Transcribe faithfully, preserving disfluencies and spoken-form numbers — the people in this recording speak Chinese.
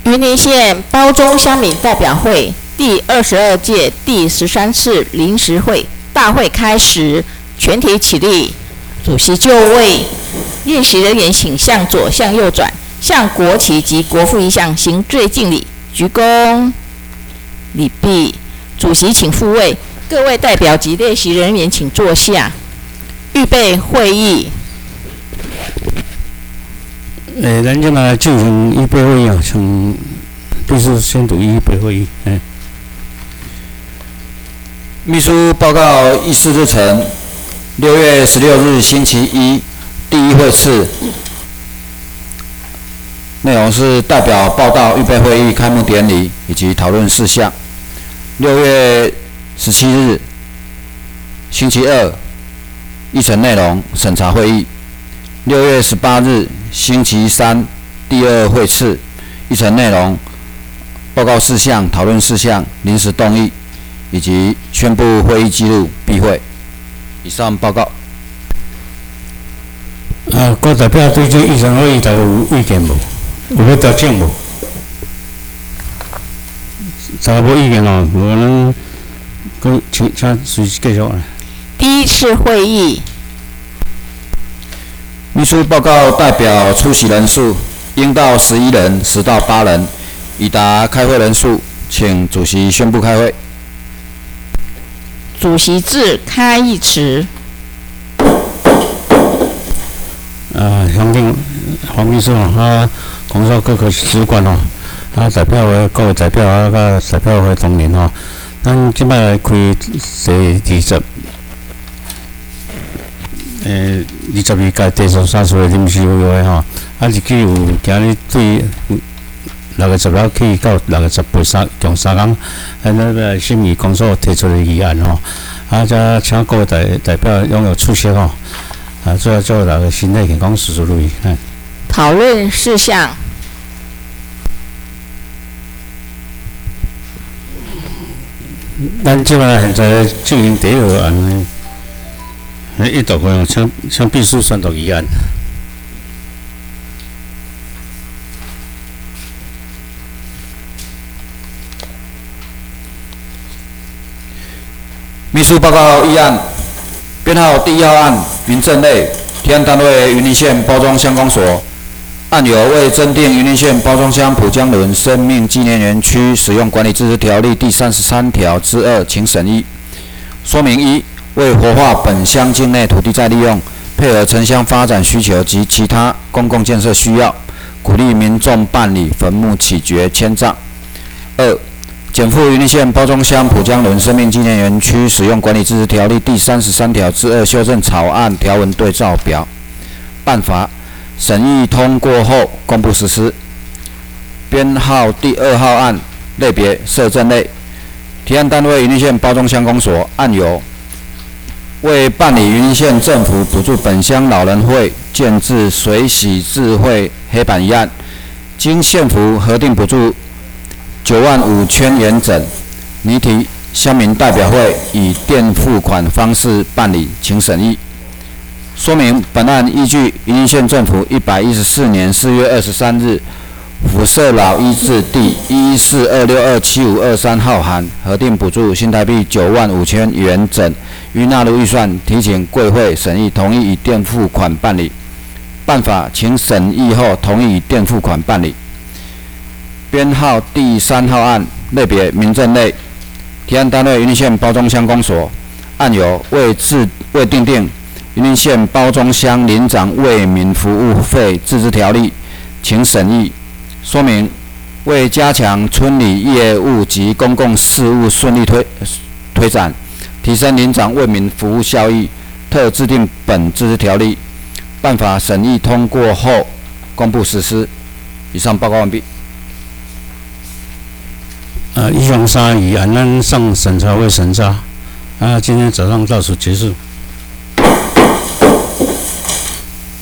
云林县褒忠乡民代表会第二十二届第十三次临时会大会开始，全体起立，主席就位，列席人员请向左向右转，向国旗及国父遗像行最敬礼，鞠躬礼毕。主席请复位，各位代表及列席人员请坐下。预备会议。 诶，咱即马进行预备会议啊，请秘书先读预备会议。嗯。 秘书报告议事日程：六月十六日星期一，第一会次。内容是代表报道预备会议开幕典礼以及讨论事项。六月十七日星期二，议程内容审查会议。六月十八日星期三，第二会次，议程内容报告事项、讨论事项、临时动议以及宣布会议记录闭会。以上报告。 啊，各代表对这议程会议有意见无？有要调整无？查无意见哦，无咱佮请请随继续啊。 第一次会议。 秘书报告代表出席人数应到十一人，实到八人，已达开会人数，请主席宣布开会。 主席致开议词。 啊，乡镇黄秘书哦，啊，工作各个主管哦，啊，代表会各个代表啊，甲代表会同仁哦，咱即摆来开第二十，诶，二十二届第十三次临时会议吼，啊，日期有今日对六月十六起到六月十八三共三天，咱那个审议工作提出的议案吼，啊，则请各位代代表拥有出席吼。啊，最后做那个身体健康事事如意。嗯。 讨论事项。 咱即摆现在进行第一个案呢，一读会请请秘书宣读议案。 秘书报告议案。编号第一号案，民政类，提案单位云林县褒忠乡公所，案由为增订云林县褒忠乡浦江仑生命纪念园区使用管理自治条例第三十三条之二，请审议。说明一，为活化本乡境内土地再利用，配合城乡发展需求及其他公共建设需要，鼓励民众办理坟墓起决迁葬。二，减负云林县褒忠乡浦江仑生命纪念园区使用管理自治条例第三十三条之二修正草案条文对照表。办法审议通过后公布实施。编号第二号案，类别社政类，提案单位云林县褒忠乡公所，案由为办理云林县政府补助本乡老人会建置水洗智慧黑板一案，经县府核定补助九万五千元整，拟提乡民代表会以垫付款方式办理，请审议。说明本案依据云林县政府一百一十四年四月二十三日辐射老医治第一四二六二七五二三号函核定补助新台币九万五千元整，于纳入预算，提请贵会审议同意以垫付款办理。办法请审议后同意以垫付款办理。编号第三号案，类别民政类，提案单位云林县褒忠乡公所，案由为制为订定云林县褒忠乡邻长为民服务费自治条例，请审议。说明为加强村里业务及公共事务顺利推推展，提升邻长为民服务效益，特制定本自治条例。办法审议通过后公布实施。以上报告完毕。 啊，以上三议案咱上审查会审查，啊，今天早上到此结束。